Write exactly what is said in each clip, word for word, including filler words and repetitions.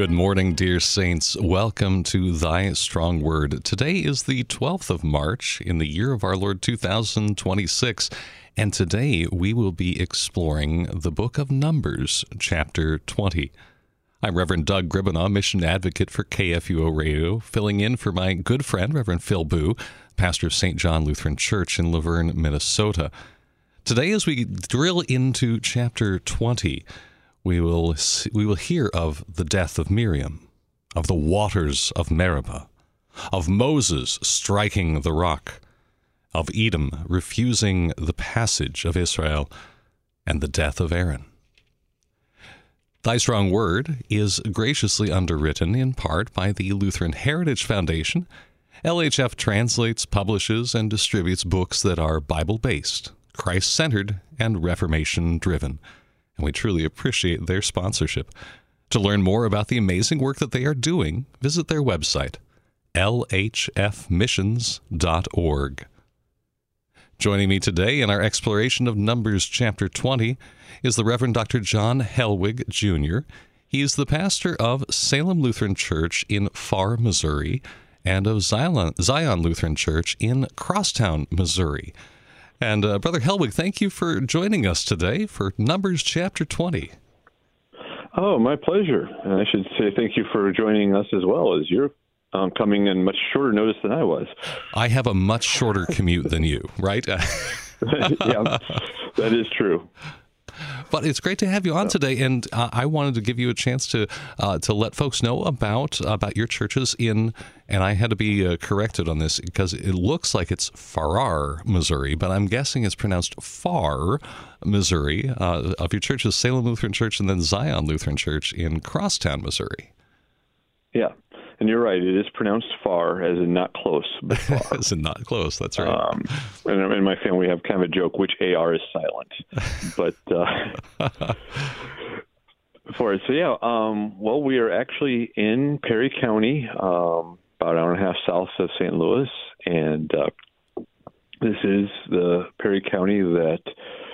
Good morning, dear saints. Welcome to Thy Strong Word. Today is the twelfth of March in the year of our Lord two thousand twenty-six, and today we will be exploring the book of Numbers, chapter twenty. I'm Reverend Doug Gribanaw, mission advocate for K F U O Radio, filling in for my good friend, Reverend Phil Boo, pastor of Saint John Lutheran Church in Laverne, Minnesota. Today, as we drill into chapter twenty, we will we will hear of the death of Miriam, of the waters of Meribah, of Moses striking the rock, of Edom refusing the passage of Israel, and the death of Aaron. Thy Strong Word is graciously underwritten in part by the Lutheran Heritage Foundation. L H F translates, publishes, and distributes books that are Bible-based, Christ-centered, and Reformation-driven. And we truly appreciate their sponsorship. To learn more about the amazing work that they are doing, visit their website, L H F missions dot org. Joining me today in our exploration of Numbers chapter twenty is the Reverend Doctor John Helwig, Junior He is the pastor of Salem Lutheran Church in Farr, Missouri, and of Zion, Zion Lutheran Church in Crosstown, Missouri. And uh, Brother Helwig, thank you for joining us today for Numbers chapter twenty. Oh, my pleasure. And I should say thank you for joining us as well, as you're um, coming in much shorter notice than I was. I have a much shorter commute than you, right? Yeah, that is true. But it's great to have you on today, and uh, I wanted to give you a chance to uh, to let folks know about about your churches in, and I had to be uh, corrected on this because it looks like it's Farrar, Missouri, but I'm guessing it's pronounced Farr, Missouri, uh, of your churches, Salem Lutheran Church and then Zion Lutheran Church in Crosstown, Missouri. Yeah, and you're right. It is pronounced far, as in not close, but far. As in not close, that's right. Um, and in my family, we have kind of a joke, which A R is silent. But uh, for it, so yeah, um, well, we are actually in Perry County, um, about an hour and a half south of Saint Louis, and uh, this is the Perry County that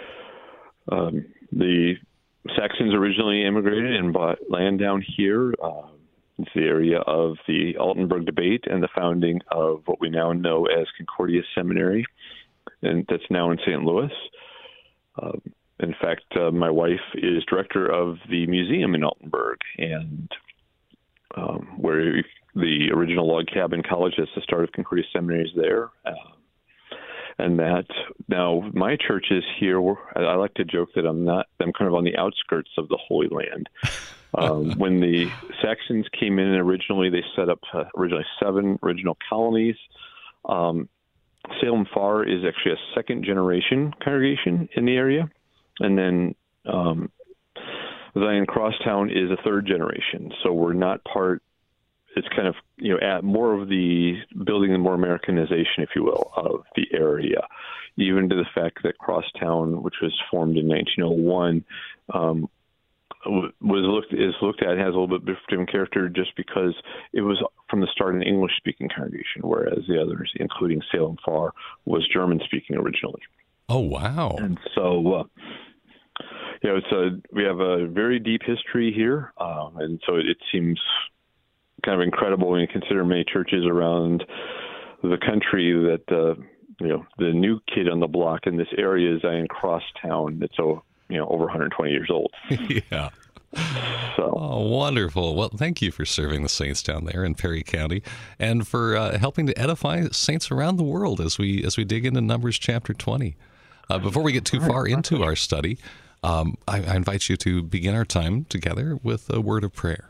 um, the Saxons originally immigrated and bought land down here. Uh, It's the area of the Altenburg debate and the founding of what we now know as Concordia Seminary, and that's now in Saint Louis. Um, in fact, uh, my wife is director of the museum in Altenburg, and um, where the original log cabin college that's the start of Concordia Seminary is there. Uh, and that now my church is here. I like to joke that I'm not, I'm kind of on the outskirts of the Holy Land. Um, when the Saxons came in originally, they set up uh, originally seven original colonies. Um, Salem Farr is actually a second generation congregation in the area. And then um, Zion Crosstown is a third generation. So we're not part, it's kind of, you know, at more of the building and more Americanization, if you will, of the area, even to the fact that Crosstown, which was formed in nineteen oh one, um, was looked is looked at has a little bit different character just because it was from the start an English-speaking congregation, whereas the others, including Salem Farr, was German-speaking originally. Oh, wow! And so, uh, you know, it's a we have a very deep history here, um, and so it, it seems kind of incredible when you consider many churches around the country that uh, you know the new kid on the block in this area is Zion Crosstown. That's so. you know, over one hundred twenty years old. Yeah. So. Oh, wonderful. Well, thank you for serving the saints down there in Perry County and for uh, helping to edify saints around the world as we as we dig into Numbers chapter twenty. Uh, before we get too far into our study, um, I, I invite you to begin our time together with a word of prayer.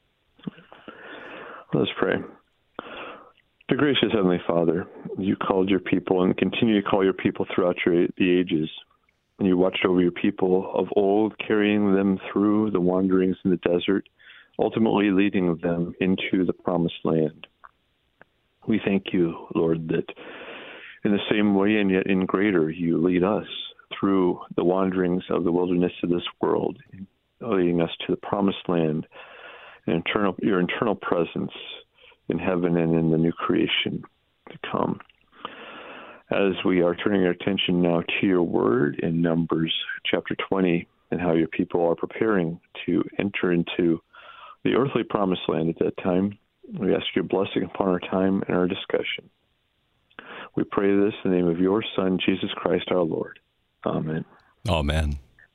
Let's pray. Dear gracious Heavenly Father, you called your people and continue to call your people throughout your, the ages. And you watched over your people of old, carrying them through the wanderings in the desert, ultimately leading them into the promised land. We thank you, Lord, that in the same way and yet in greater, you lead us through the wanderings of the wilderness of this world, leading us to the promised land and eternal, your eternal presence in heaven and in the new creation to come. As we are turning our attention now to your word in Numbers chapter twenty and how your people are preparing to enter into the earthly promised land at that time. We ask your blessing upon our time and our discussion. We pray this in the name of your Son, Jesus Christ, our Lord. Amen. Amen.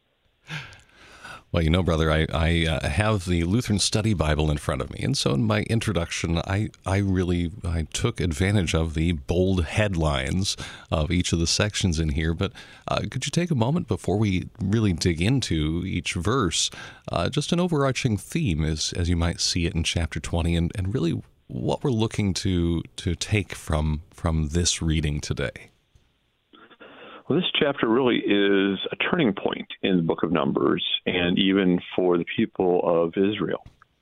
Well, you know, brother, I, I uh, have the Lutheran Study Bible in front of me, and so in my introduction, I, I really I took advantage of the bold headlines of each of the sections in here. But uh, could you take a moment before we really dig into each verse, uh, just an overarching theme, as as you might see it in chapter twenty, and, and really what we're looking to to take from from this reading today? Well, this chapter really is a turning point in the book of Numbers, and even for the people of Israel.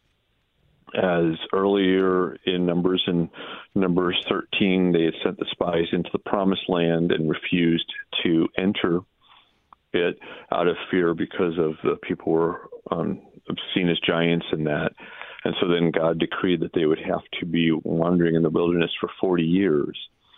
As earlier in Numbers, in Numbers thirteen, they had sent the spies into the promised land and refused to enter it out of fear because of the people were um, seen as giants and that. And so then God decreed that they would have to be wandering in the wilderness for forty years.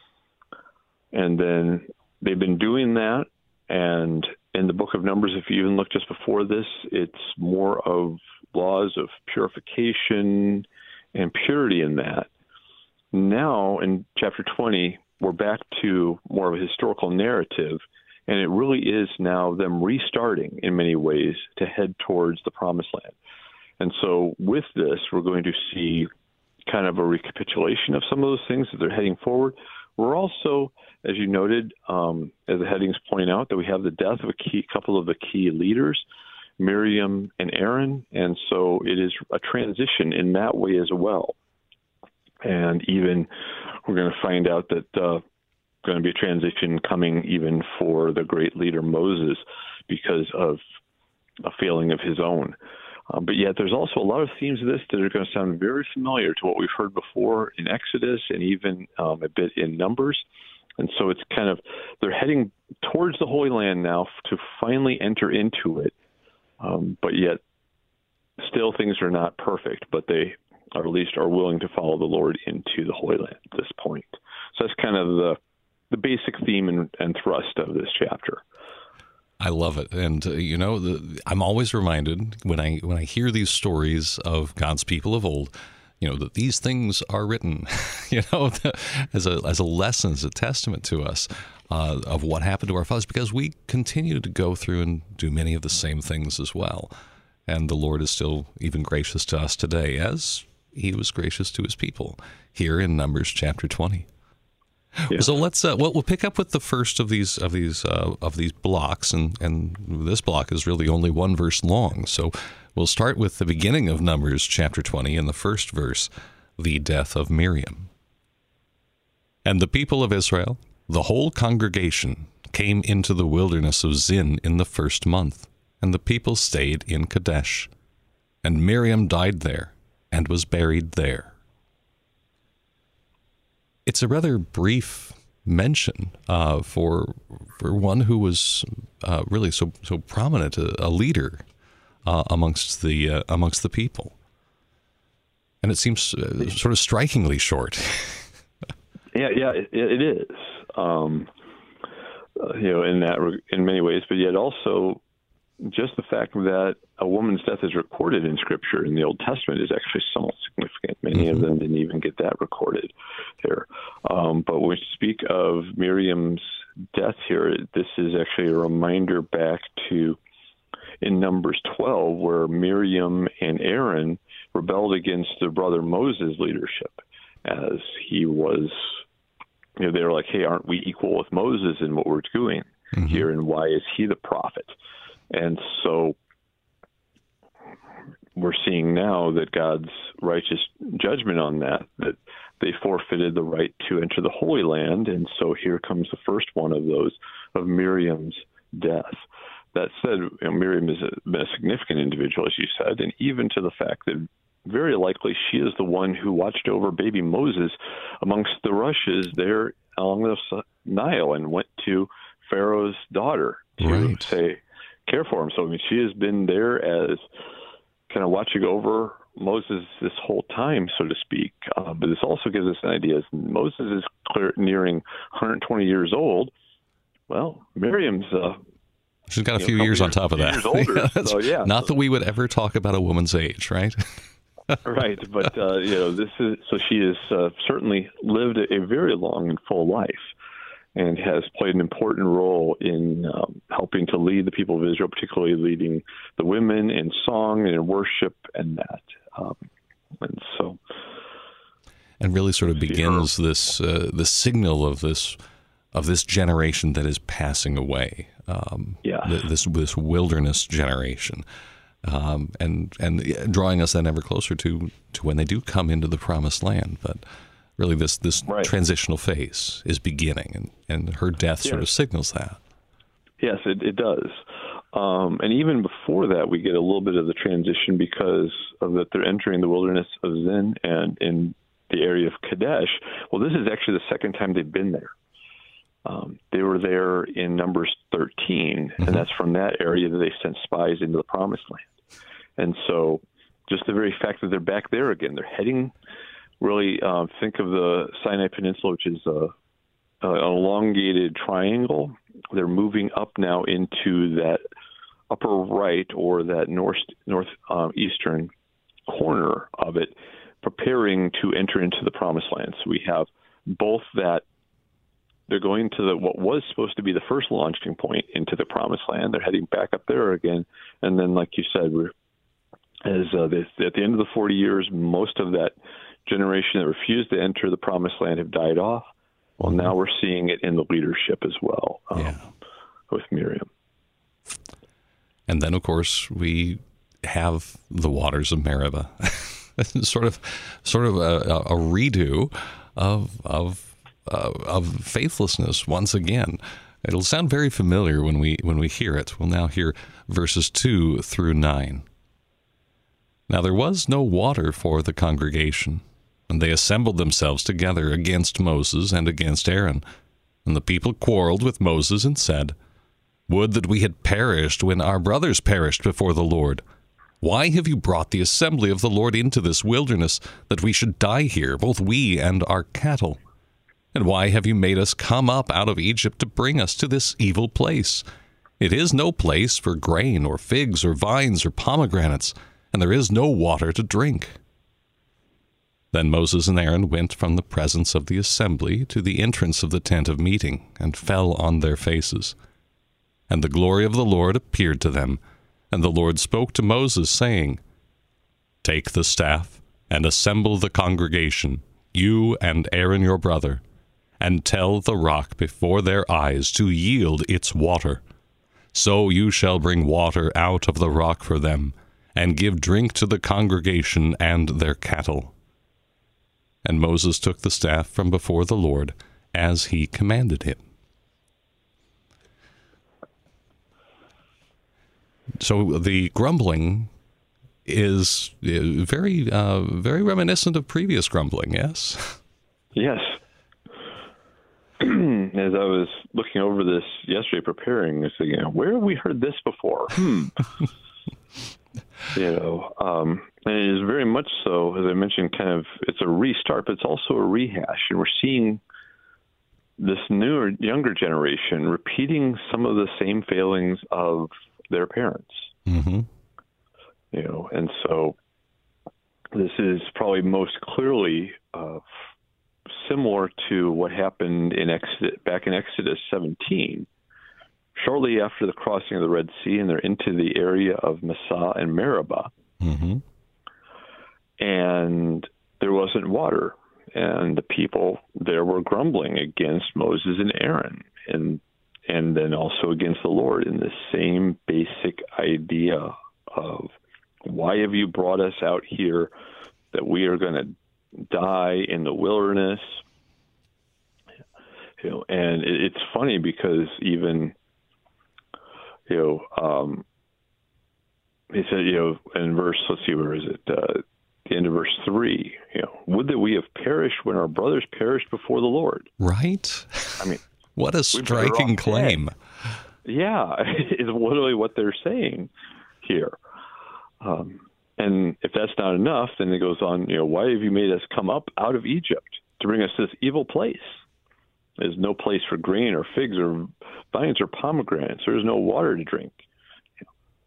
And then they've been doing that, and in the book of Numbers, if you even look just before this, it's more of laws of purification and purity in that. Now, in chapter twenty, we're back to more of a historical narrative, and it really is now them restarting in many ways to head towards the promised land. And so with this, we're going to see kind of a recapitulation of some of those things that they're heading forward. We're also, as you noted, um, as the headings point out, that we have the death of a key couple of the key leaders, Miriam and Aaron, and so it is a transition in that way as well. And even we're going to find out that uh, going to be a transition coming even for the great leader Moses because of a failing of his own. Uh, but yet there's also a lot of themes of this that are going to sound very familiar to what we've heard before in Exodus and even um, a bit in Numbers. And so it's kind of, they're heading towards the Holy Land now to finally enter into it. Um, but yet still things are not perfect, but they or at least are willing to follow the Lord into the Holy Land at this point. So that's kind of the, the basic theme and, and thrust of this chapter. I love it, and uh, you know, the, I'm always reminded when I when I hear these stories of God's people of old, you know, that these things are written, you know, as a as a lesson, as a testament to us uh, of what happened to our fathers, because we continue to go through and do many of the same things as well, and the Lord is still even gracious to us today, as He was gracious to His people here in Numbers chapter twenty. Yeah. So let's uh, well, we'll pick up with the first of these of these uh, of these blocks, and and this block is really only one verse long. So we'll start with the beginning of Numbers chapter twenty, in the first verse, the death of Miriam. And the people of Israel, the whole congregation, came into the wilderness of Zin in the first month, and the people stayed in Kadesh. And Miriam died there, and was buried there. It's a rather brief mention uh, for for one who was uh, really so so prominent, a, a leader uh, amongst the uh, amongst the people, and it seems uh, sort of strikingly short. yeah, yeah, it, it is. Um, uh, you know, in that in many ways, but yet also just the fact that a woman's death is recorded in Scripture in the Old Testament is actually somewhat significant. Many mm-hmm. of them didn't even get that recorded here. Um, but when we speak of Miriam's death here, this is actually a reminder back to in Numbers twelve, where Miriam and Aaron rebelled against their brother Moses' leadership, as he was, you know, they were like, hey, aren't we equal with Moses in what we're doing mm-hmm. here, and why is he the prophet? And so we're seeing now that God's righteous judgment on that, that they forfeited the right to enter the Holy Land. And so here comes the first one of those, of Miriam's death. That said, you know, Miriam has been a significant individual, as you said, and even to the fact that very likely she is the one who watched over baby Moses amongst the rushes there along the Nile and went to Pharaoh's daughter to right. say, care for him. So, I mean, she has been there as kind of watching over Moses this whole time, so to speak. Uh, but this also gives us an idea. As Moses is clear, nearing one hundred twenty years old, well, Miriam's... Uh, She's got a few know, years on top of that. Years older, yeah, so, yeah. Not that we would ever talk about a woman's age, right? Right, but uh, you know, this is so she has uh, certainly lived a, a very long and full life, and has played an important role in um, helping to lead the people of Israel, particularly leading the women in song and in worship and that. Um, and so, and really sort of begins this uh, the signal of this of this generation that is passing away. Um, yeah, th- this this wilderness generation. Um, and and drawing us then ever closer to, to when they do come into the promised land. But really this, this right. transitional phase is beginning, and, and her death yes. sort of signals that. Yes, it, it does. Um, and even before that, we get a little bit of the transition because of that they're entering the wilderness of Zin and in the area of Kadesh. Well, this is actually the second time they've been there. Um, they were there in Numbers thirteen, mm-hmm. and that's from that area that they sent spies into the promised land. And so just the very fact that they're back there again, they're heading really, uh, think of the Sinai Peninsula, which is a, a, an elongated triangle. They're moving up now into that upper right or that north northeastern uh, corner of it, preparing to enter into the promised land. So we have both that they're going to the, what was supposed to be the first launching point into the promised land. They're heading back up there again. And then, like you said, we're As uh, this, at the end of the forty years, most of that generation that refused to enter the promised land have died off. Well, now we're seeing it in the leadership as well, um, yeah. with Miriam. And then, of course, we have the waters of Meribah, sort of, sort of a, a redo of of uh, of faithlessness once again. It'll sound very familiar when we when we hear it. We'll now hear verses two through nine. Now there was no water for the congregation, and they assembled themselves together against Moses and against Aaron. And the people quarreled with Moses and said, "Would that we had perished when our brothers perished before the Lord. Why have you brought the assembly of the Lord into this wilderness, that we should die here, both we and our cattle? And why have you made us come up out of Egypt to bring us to this evil place? It is no place for grain or figs or vines or pomegranates, and there is no water to drink." Then Moses and Aaron went from the presence of the assembly to the entrance of the tent of meeting, and fell on their faces. And the glory of the Lord appeared to them, and the Lord spoke to Moses, saying, "Take the staff, and assemble the congregation, you and Aaron your brother, and tell the rock before their eyes to yield its water. So you shall bring water out of the rock for them, and give drink to the congregation and their cattle." And Moses took the staff from before the Lord, as he commanded him. So the grumbling is very, uh, very reminiscent of previous grumbling, yes? Yes. As I was looking over this yesterday, preparing, I was thinking, where have we heard this before? Hmm. You know, um, and it is very much so, as I mentioned, kind of, it's a restart, but it's also a rehash. And we're seeing this newer, younger generation repeating some of the same failings of their parents. Mm-hmm. You know, and so this is probably most clearly uh, similar to what happened in Exodus, back in Exodus seventeen. Shortly after the crossing of the Red Sea, and they're into the area of Massah and Meribah, mm-hmm. and there wasn't water, and the people there were grumbling against Moses and Aaron, and and then also against the Lord in the same basic idea of, why have you brought us out here that we are going to die in the wilderness? You know, and it, it's funny because even You know, um, he said, you know, in verse, let's see, where is it? Uh, the end of verse three, you know, would that we have perished when our brothers perished before the Lord. Right? I mean, what a striking claim. Dead. Yeah, is literally what they're saying here. Um, and if that's not enough, then it goes on, you know, why have you made us come up out of Egypt to bring us to this evil place? There's no place for grain or figs or vines or pomegranates. There's no water to drink.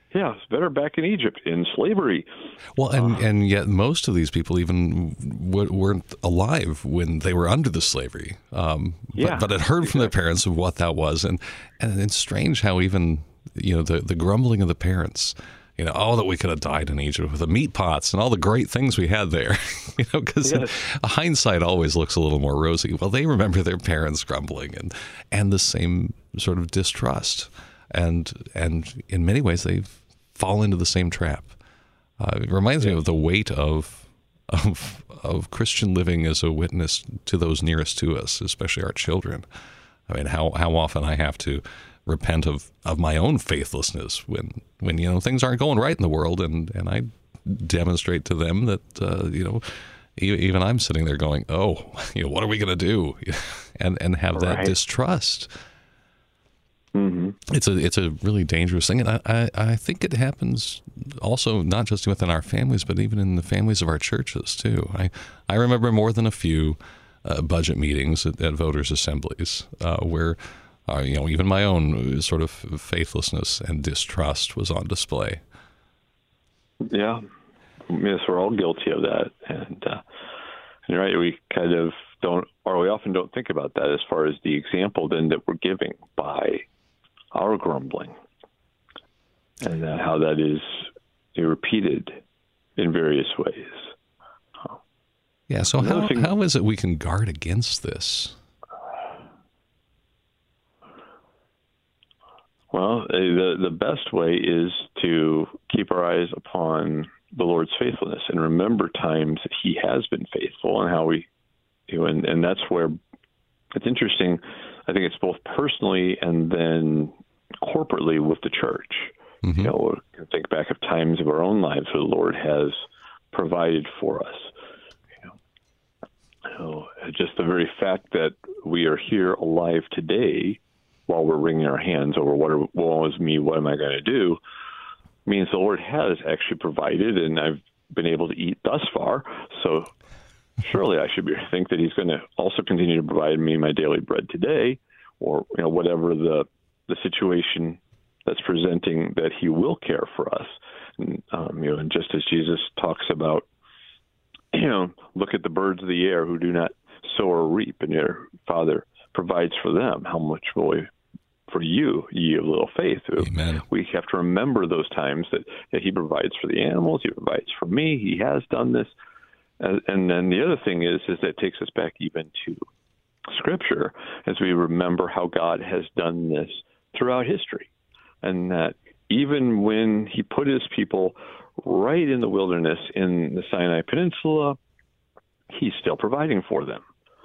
Yeah, it's better back in Egypt, in slavery. Well, and, uh, and yet most of these people even w- weren't alive when they were under the slavery, um, yeah, but, but had heard exactly. from their parents of what that was. And, and it's strange how even, you know, the, the grumbling of the parents, you know, oh, that we could have died in Egypt with the meat pots and all the great things we had there, you know, because yes. hindsight always looks a little more rosy. Well, they remember their parents grumbling and, and the same sort of distrust. And and in many ways, they fall into the same trap. Uh, it reminds yeah. me of the weight of, of of Christian living as a witness to those nearest to us, especially our children. I mean, how how often I have to repent of, of my own faithlessness when, when you know things aren't going right in the world, and, and I demonstrate to them that uh, you know even I'm sitting there going, oh, you know, what are we going to do, and and have that right. distrust. Mm-hmm. It's a it's a really dangerous thing, and I, I, I think it happens also not just within our families, but even in the families of our churches too. I, I remember more than a few uh, budget meetings at, at voters' assemblies uh, where uh, you know even my own sort of faithlessness and distrust was on display. Yeah, yes, we're all guilty of that, and uh, you're right. We kind of don't, or we often don't think about that as far as the example then that we're giving by our grumbling, and uh, how that is repeated in various ways. Oh. Yeah, so how, thing, how is it we can guard against this? Well, the the best way is to keep our eyes upon the Lord's faithfulness and remember times that He has been faithful, and how we, you know, and, and that's where it's interesting. I think it's both personally and then corporately with the church. Mm-hmm. You know, think back of times of our own lives where the Lord has provided for us. You know, you know, just the very fact that we are here alive today, while we're wringing our hands over what are, woe is me, what am I going to do, means the Lord has actually provided, and I've been able to eat thus far. So surely I should be, think that He's going to also continue to provide me my daily bread today, or you know whatever the the situation that's presenting, that He will care for us. And, um, you know, and just as Jesus talks about, you know, look at the birds of the air who do not sow or reap, and your Father provides for them. How much will He for you, ye of little faith? Amen. We have to remember those times that, that He provides for the animals. He provides for me. He has done this. And, and then the other thing is, is that it takes us back even to Scripture, as we remember how God has done this throughout history, and that even when He put His people right in the wilderness in the Sinai Peninsula, He's still providing for them.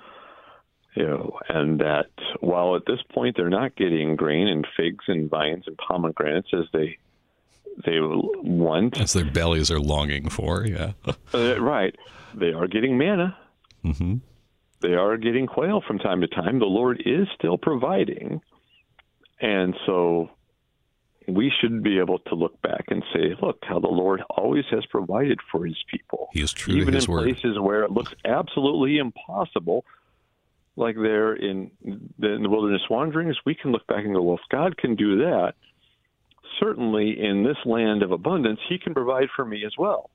You know, and that while at this point they're not getting grain and figs and vines and pomegranates as they they want, as their bellies are longing for, yeah, uh, right, they are getting manna. Mm-hmm. They are getting quail from time to time. The Lord is still providing. And so we should be able to look back and say, look, how the Lord always has provided for His people. He is true even to His in word. Places where it looks absolutely impossible, like there in the, in the wilderness wanderings, we can look back and go, well, if God can do that, certainly in this land of abundance, He can provide for me as well.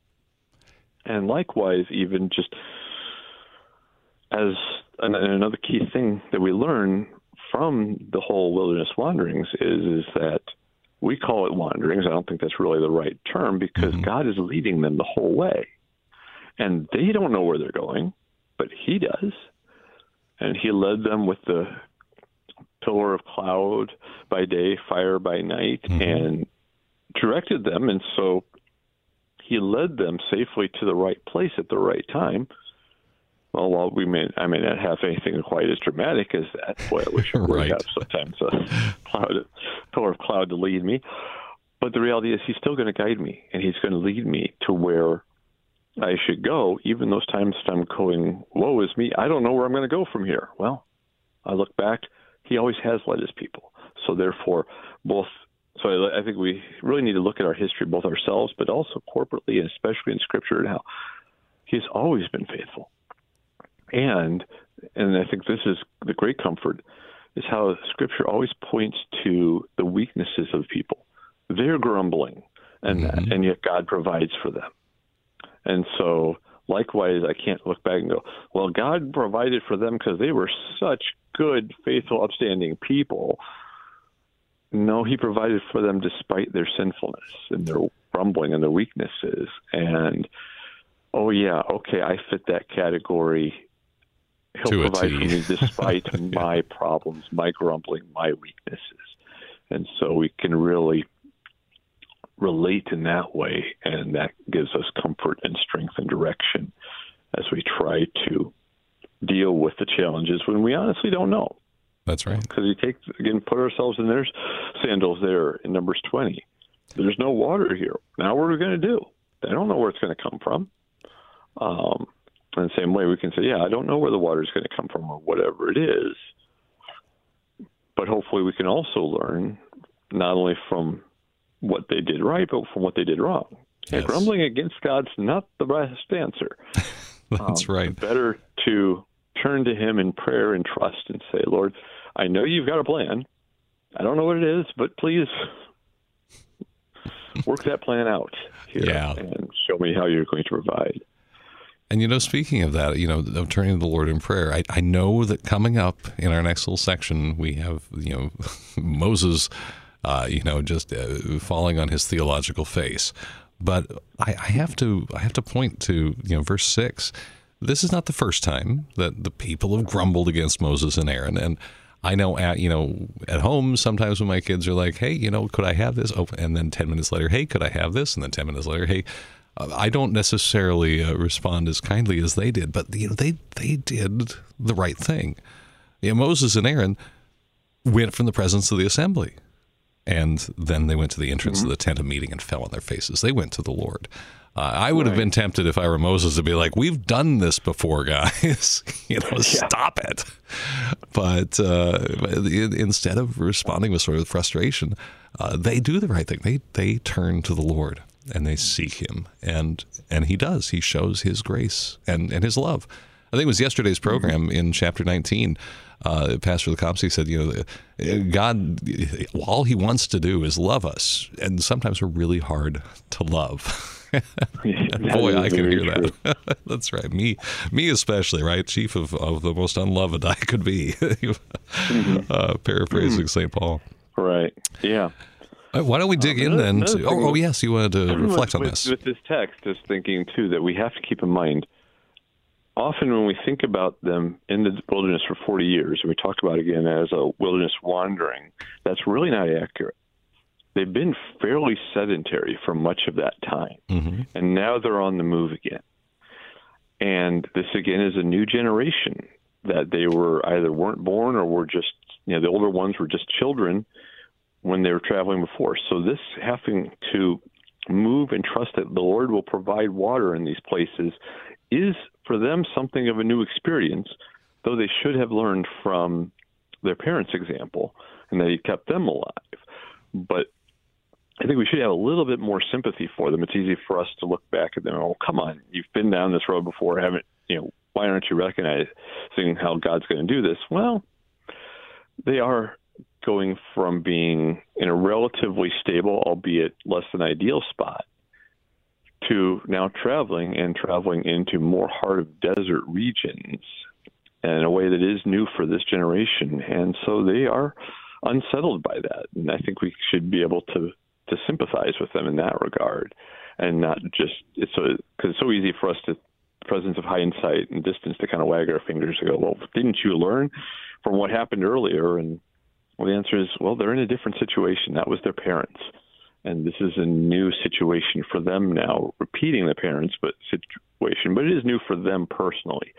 And likewise, even just as an, another key thing that we learn from the whole wilderness wanderings is, is that we call it wanderings. I don't think that's really the right term, because mm-hmm. God is leading them the whole way. And they don't know where they're going, but He does. And He led them with the pillar of cloud by day, fire by night, mm-hmm. and directed them. And so He led them safely to the right place at the right time. Well, while we may, I may not have anything quite as dramatic as that. Boy, I wish I would right. have sometimes a cloud, pillar of cloud to lead me. But the reality is He's still going to guide me, and He's going to lead me to where I should go. Even those times that I'm going, woe is me, I don't know where I'm going to go from here. Well, I look back, He always has led His people. So therefore, both, so I think we really need to look at our history, both ourselves, but also corporately, and especially in Scripture, and how He's always been faithful. And and I think this is the great comfort, is how Scripture always points to the weaknesses of people, they're grumbling, and Mm-hmm. and yet God provides for them. And so, likewise, I can't look back and go, well, God provided for them because they were such good, faithful, upstanding people. No, he provided for them despite their sinfulness and their grumbling and their weaknesses. And, oh, yeah, okay, I fit that category. He'll To a provide T. for me despite Yeah. my problems, my grumbling, my weaknesses. And so we can really relate in that way, and that gives us comfort and strength and direction as we try to deal with the challenges when we honestly don't know. That's right. Because we take, again, put ourselves in their sandals there in Numbers twenty. There's no water here. Now what are we going to do? I don't know where it's going to come from. Um, in the same way, we can say, yeah, I don't know where the water is going to come from or whatever it is. But hopefully we can also learn not only from what they did right, but from what they did wrong. Yes. And grumbling against God's not the best answer. That's um, right. Better to turn to him in prayer and trust and say, Lord, I know you've got a plan. I don't know what it is, but please work that plan out here Yeah. and show me how you're going to provide. And, you know, speaking of that, you know, of turning to the Lord in prayer, I, I know that coming up in our next little section, we have, you know, Moses, uh, you know, just uh, falling on his theological face. But I, I have to I have to point to, you know, verse six. This is not the first time that the people have grumbled against Moses and Aaron. And I know at, you know, at home, sometimes when my kids are like, hey, you know, could I have this? Oh, and then ten minutes later, hey, could I have this? And then ten minutes later, hey, I don't necessarily uh, respond as kindly as they did, but you know they they did the right thing. You know, Moses and Aaron went from the presence of the assembly, and then they went to the entrance mm-hmm. of the tent of meeting and fell on their faces. They went to the Lord. Uh, I would right. have been tempted if I were Moses to be like, "We've done this before, guys. you know, yeah. stop it." But uh, instead of responding with sort of frustration, uh, they do the right thing. They they turn to the Lord. And they seek him, and and he does. He shows his grace and, and his love. I think it was yesterday's program in chapter nineteen. Uh, Pastor Lecomsey said, you know, God, all he wants to do is love us, and sometimes we're really hard to love. Boy, I can hear true. that. That's right. Me, me especially, right? Chief of, of the most unloved I could be. mm-hmm. uh, paraphrasing mm-hmm. Saint Paul. Right. Yeah. Why don't we dig um, in another, then? Another To, oh, oh, yes, you wanted to reflect with, on this. With this text, just thinking, too, that we have to keep in mind, often when we think about them in the wilderness for forty years, and we talk about it again as a wilderness wandering, that's really not accurate. They've been fairly sedentary for much of that time, mm-hmm. and now they're on the move again. And this, again, is a new generation that they were either weren't born or were just, you know, the older ones were just children when they were traveling before. So this having to move and trust that the Lord will provide water in these places is for them something of a new experience, though they should have learned from their parents' example and that he kept them alive. But I think we should have a little bit more sympathy for them. It's easy for us to look back at them and, oh, come on, you've been down this road before, haven't, you know, why aren't you recognizing how God's going to do this? Well, they are going from being in a relatively stable, albeit less than ideal spot, to now traveling and traveling into more heart of desert regions in a way that is new for this generation. And so they are unsettled by that. And I think we should be able to, to sympathize with them in that regard and not just, it's so, because it's so easy for us to, presence of hindsight and distance, to kind of wag our fingers and go, well, didn't you learn from what happened earlier? And well, the answer is, well, they're in a different situation. That was their parents. And this is a new situation for them now, repeating the parents' but situation, but it is new for them personally.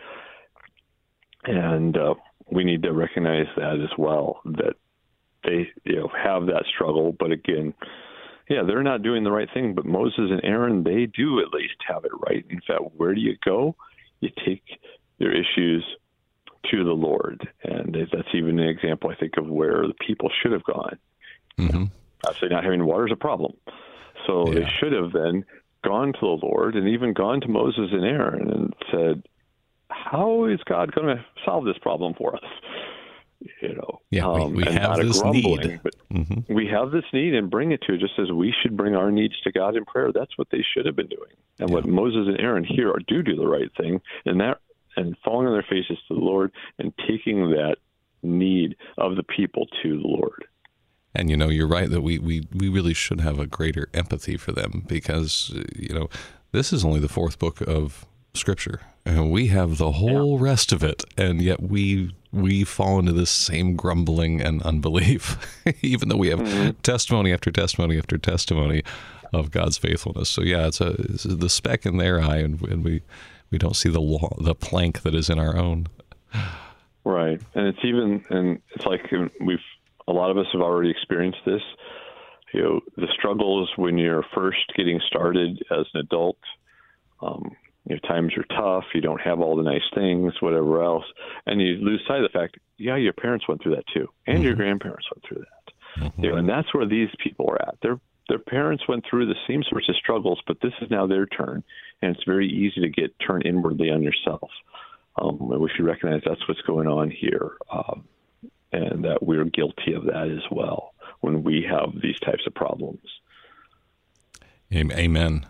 And uh, we need to recognize that as well, that they you know have that struggle. But again, yeah, they're not doing the right thing. But Moses and Aaron, they do at least have it right. In fact, where do you go? You take your issues to the Lord. And that's even an example, I think, of where the people should have gone. Mm-hmm. Obviously, not having water is a problem. So yeah. They should have then gone to the Lord and even gone to Moses and Aaron and said, how is God going to solve this problem for us? You know, yeah, we, um, we and have not this a grumbling, need. But mm-hmm. we have this need and bring it to it, just as we should bring our needs to God in prayer. That's what they should have been doing. And yeah. what Moses and Aaron here are, do do the right thing, and that and falling on their faces to the Lord and taking that need of the people to the Lord. And, you know, you're right that we, we, we really should have a greater empathy for them because, you know, this is only the fourth book of Scripture. And we have the whole yeah. rest of it, and yet we we fall into this same grumbling and unbelief, even though we have mm-hmm. testimony after testimony after testimony of God's faithfulness. So, yeah, it's, a, it's the speck in their eye, and, and we, we don't see the law, the plank that is in our own. Right. And it's even, and it's like we've, a lot of us have already experienced this. You know, the struggles when you're first getting started as an adult, um, you know, times are tough, you don't have all the nice things, whatever else, and you lose sight of the fact, yeah, your parents went through that too, and mm-hmm. your grandparents went through that. Mm-hmm. You know, and that's where these people are at. Their their parents went through the same sorts of struggles, but this is now their turn, and it's very easy to get turned inwardly on yourself. Um, and we should recognize that's what's going on here, um, and that we're guilty of that as well when we have these types of problems. Amen.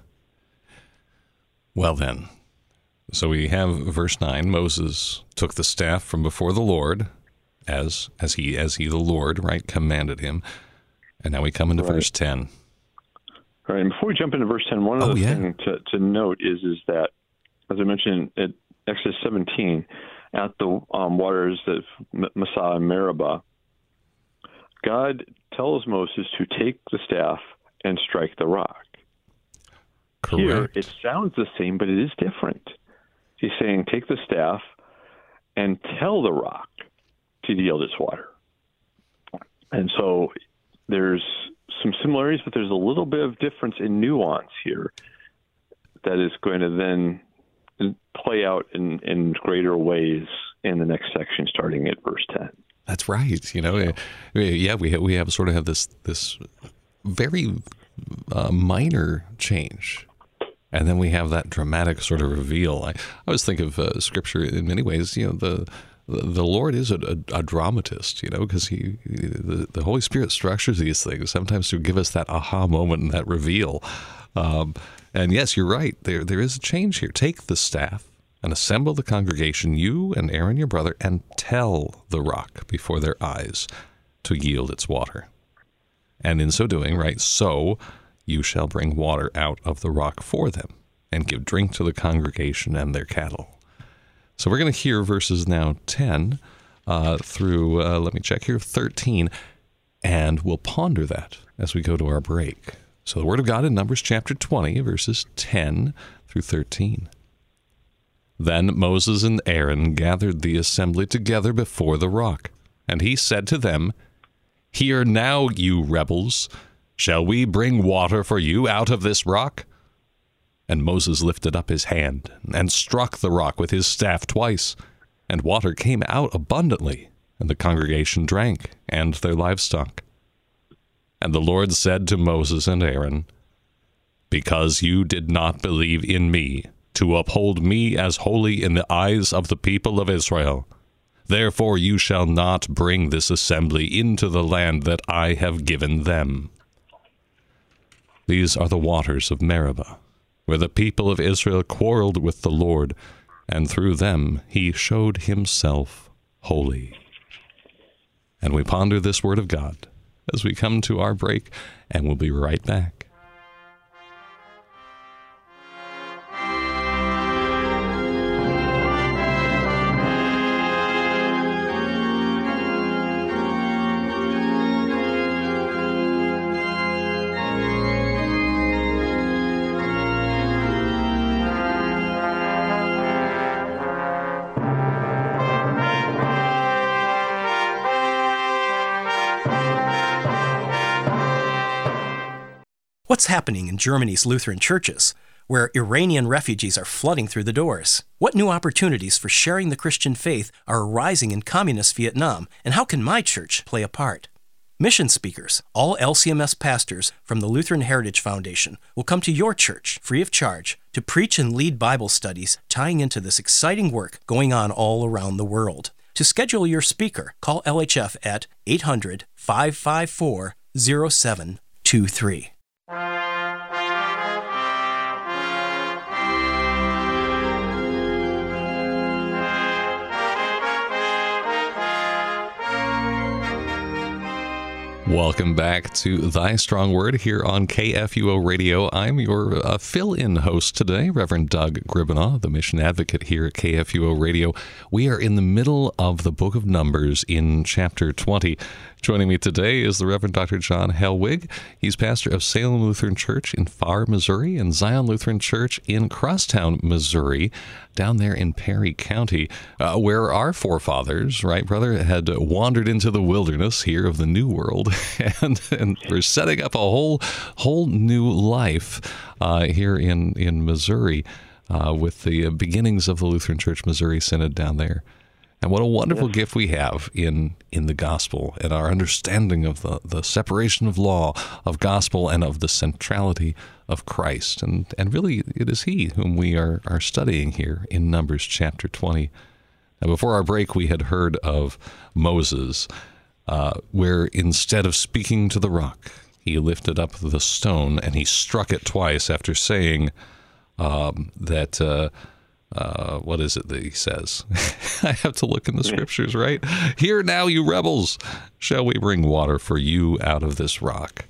Well then, so we have verse nine. Moses took the staff from before the Lord, as as he as he the Lord right commanded him, and now we come into right. verse ten. All right. And before we jump into verse ten, one other oh, yeah. thing to, to note is is that, as I mentioned at Exodus seventeen, at the um, waters of Massah and Meribah, God tells Moses to take the staff and strike the rock. Correct. Here, it sounds the same, but it is different. He's saying, take the staff and tell the rock to yield its water. And so there's some similarities, but there's a little bit of difference in nuance here that is going to then play out in, in greater ways in the next section, starting at verse ten. That's right. You know, yeah, we have, we have sort of have this this very uh, minor change, and then we have that dramatic sort of reveal. I, I always think of uh, Scripture in many ways. You know, the the, the Lord is a, a, a dramatist. You know, because he, he the, the Holy Spirit structures these things sometimes to give us that aha moment and that reveal. Um, and yes, you're right. There there is a change here. Take the staff and assemble the congregation, you and Aaron your brother, and tell the rock before their eyes to yield its water. And in so doing, right, so you shall bring water out of the rock for them, and give drink to the congregation and their cattle. So we're going to hear verses now ten uh, through, uh, let me check here, thirteen, and we'll ponder that as we go to our break. So the Word of God in Numbers chapter twenty, verses ten through thirteen. Then Moses and Aaron gathered the assembly together before the rock, and he said to them, Hear now, you rebels, shall we bring water for you out of this rock? And Moses lifted up his hand and struck the rock with his staff twice, and water came out abundantly, and the congregation drank, and their livestock. And the Lord said to Moses and Aaron, Because you did not believe in me, to uphold me as holy in the eyes of the people of Israel, therefore you shall not bring this assembly into the land that I have given them. These are the waters of Meribah, where the people of Israel quarreled with the Lord, and through them he showed himself holy. And we ponder this word of God as we come to our break, and we'll be right back. What's happening in Germany's Lutheran churches, where Iranian refugees are flooding through the doors? What new opportunities for sharing the Christian faith are arising in communist Vietnam, and how can my church play a part? Mission speakers, all L C M S pastors from the Lutheran Heritage Foundation, will come to your church free of charge to preach and lead Bible studies tying into this exciting work going on all around the world. To schedule your speaker, call L H F at eight hundred, five five four, zero seven two three. Welcome back to Thy Strong Word here on K F U O Radio. I'm your uh, fill-in host today, Reverend Doug Gribanaw, the mission advocate here at K F U O Radio. We are in the middle of the book of Numbers in chapter twenty. Joining me today is the Reverend Doctor John Helwig. He's pastor of Salem Lutheran Church in Pharr, Missouri, and Zion Lutheran Church in Crosstown, Missouri, down there in Perry County, uh, where our forefathers, right, brother, had wandered into the wilderness here of the New World, and, and we're setting up a whole whole new life uh, here in, in Missouri uh, with the beginnings of the Lutheran Church Missouri Synod down there. And what a wonderful yes. gift we have in, in the gospel and our understanding of the, the separation of law, of gospel, and of the centrality of Christ. And and really, it is He whom we are, are studying here in Numbers chapter twenty. Now, before our break, we had heard of Moses, uh, where instead of speaking to the rock, he lifted up the stone and he struck it twice after saying um, that... Uh, Uh, what is it that he says? I have to look in the scriptures, right? Hear now, you rebels, shall we bring water for you out of this rock?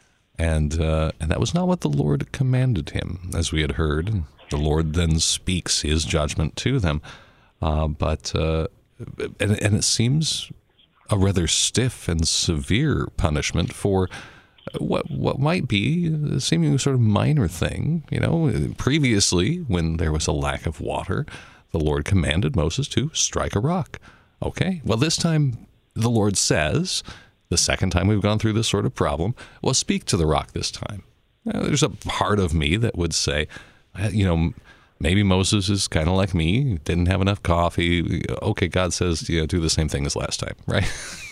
And uh, and that was not what the Lord commanded him, as we had heard. The Lord then speaks his judgment to them. Uh, but uh, and, and it seems a rather stiff and severe punishment for what what might be a seemingly sort of minor thing. You know, previously, when there was a lack of water, the Lord commanded Moses to strike a rock. Okay, well, this time the Lord says, the second time we've gone through this sort of problem, well, speak to the rock this time. Now, there's a part of me that would say, you know, maybe Moses is kind of like me, didn't have enough coffee. Okay, God says, you know, do the same thing as last time, right?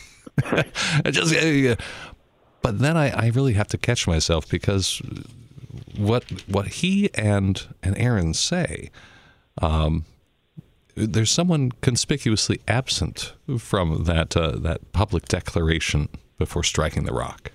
Just, uh, But then I, I really have to catch myself, because what what he and and Aaron say, um, there's someone conspicuously absent from that uh, that public declaration before striking the rock.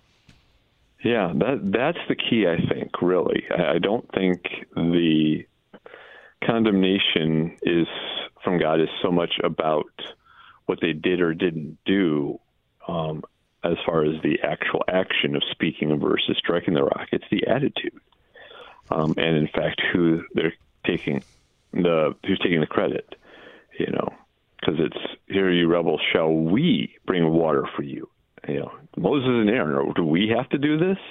Yeah, that that's the key, I think, really. I, I don't think the condemnation is from God is so much about what they did or didn't do, um, as far as the actual action of speaking versus striking the rock. It's the attitude, um, and in fact, who they're taking the who's taking the credit. You know, because it's here, you rebels, shall we bring water for you? You know, Moses and Aaron, do we have to do this?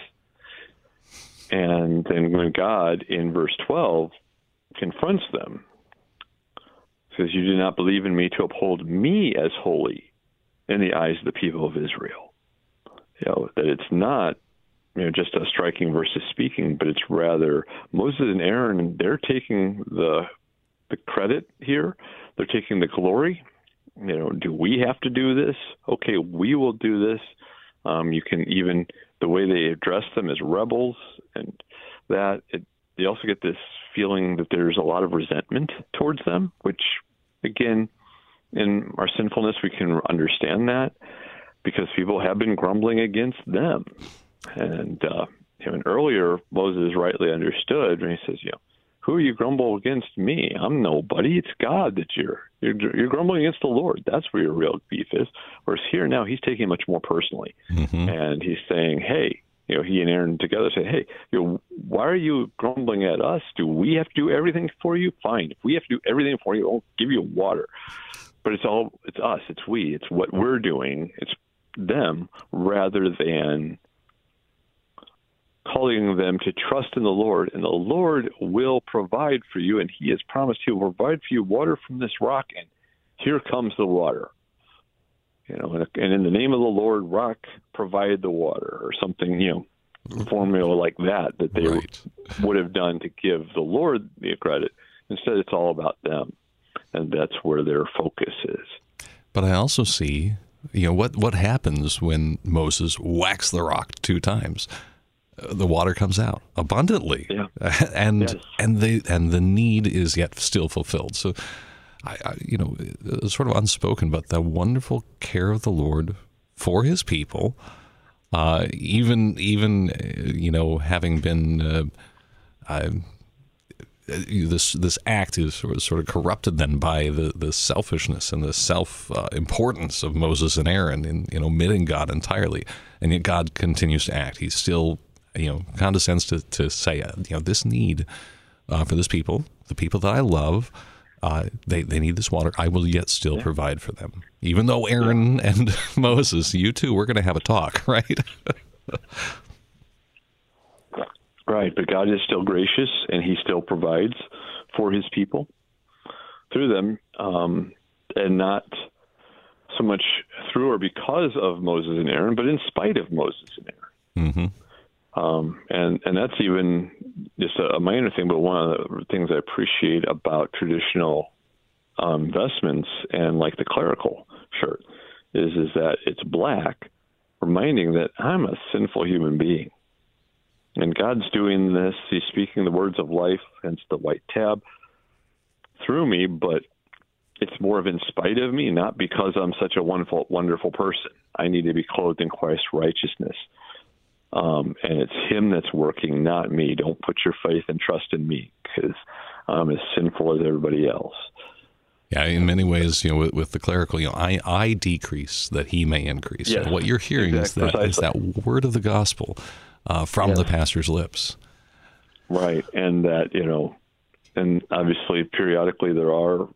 And then when God in verse twelve confronts them, says, "You do not believe in me to uphold me as holy in the eyes of the people of Israel." You know, that it's not, you know, just a striking versus speaking, but it's rather Moses and Aaron, they're taking the the credit here. They're taking the glory. You know, do we have to do this? Okay, we will do this. Um, you can even, the way they address them as rebels, and that, it, you also get this feeling that there's a lot of resentment towards them, which, again, in our sinfulness, we can understand that, because people have been grumbling against them. And, uh, you know, and earlier, Moses rightly understood when he says, you know, who are you grumble against me? I'm nobody. It's God that you're, you're you're grumbling against the Lord. That's where your real beef is. Whereas here now, he's taking it much more personally. Mm-hmm. And he's saying, hey, you know, he and Aaron together say, hey, you know, why are you grumbling at us? Do we have to do everything for you? Fine. If we have to do everything for you, I'll give you water. But it's all, it's us, it's we, it's what we're doing. It's them, rather than calling them to trust in the Lord, and the Lord will provide for you, and he has promised he will provide for you water from this rock, and here comes the water. You know, and, and in the name of the Lord, rock, provide the water, or something, you know, formula like that, that they right. would have done to give the Lord the credit. Instead, it's all about them, and that's where their focus is. But I also see, you know, what, what happens when Moses whacks the rock two times? The water comes out abundantly, yeah. and yes. and the and the need is yet still fulfilled. So I, I, you know, sort of unspoken, but the wonderful care of the Lord for His people, uh, even even you know, having been uh, uh, this this act is sort of, sort of corrupted then by the, the selfishness and the self uh, importance of Moses and Aaron in, in omitting God entirely, and yet God continues to act. He still, you know, condescends to to say, uh, you know, this need uh, for this people, the people that I love. Uh, they they need this water. I will yet still yeah. provide for them, even though Aaron yeah. and Moses, you two, we're going to have a talk, right? Right, but God is still gracious, and He still provides for His people through them, um, and not so much through or because of Moses and Aaron, but in spite of Moses and Aaron. Mm-hmm. Um, and and that's even just a, a minor thing, but one of the things I appreciate about traditional um, vestments and like the clerical shirt is is that it's black, reminding that I'm a sinful human being. And God's doing this. He's speaking the words of life, hence the white tab, through me, but it's more of in spite of me, not because I'm such a wonderful, wonderful person. I need to be clothed in Christ's righteousness. Um, and it's Him that's working, not me. Don't put your faith and trust in me, because I'm as sinful as everybody else. Yeah, in many ways, you know, with, with the clerical, you know, I, I decrease that He may increase. Yes, and what you're hearing exactly, is that is that word of the gospel uh, from yes. the pastor's lips. Right, and that, you know, and obviously periodically there are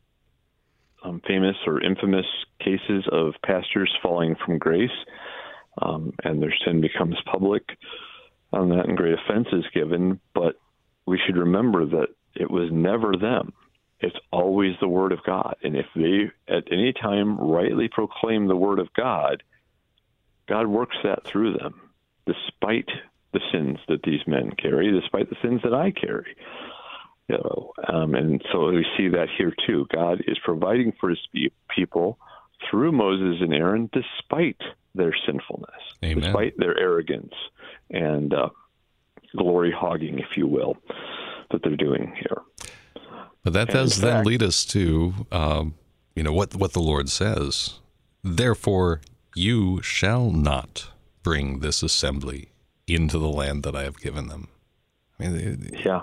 um, famous or infamous cases of pastors falling from grace. Um, and their sin becomes public on that, and great offense is given. But we should remember that it was never them. It's always the Word of God. And if they at any time rightly proclaim the Word of God, God works that through them, despite the sins that these men carry, despite the sins that I carry. You know, um, and so we see that here too. God is providing for His people through Moses and Aaron, despite their sinfulness, Amen. Despite their arrogance and uh, glory hogging, if you will, that they're doing here. But that and does then fact, lead us to, um, you know, what what the Lord says. Therefore, you shall not bring this assembly into the land that I have given them. I mean, yeah,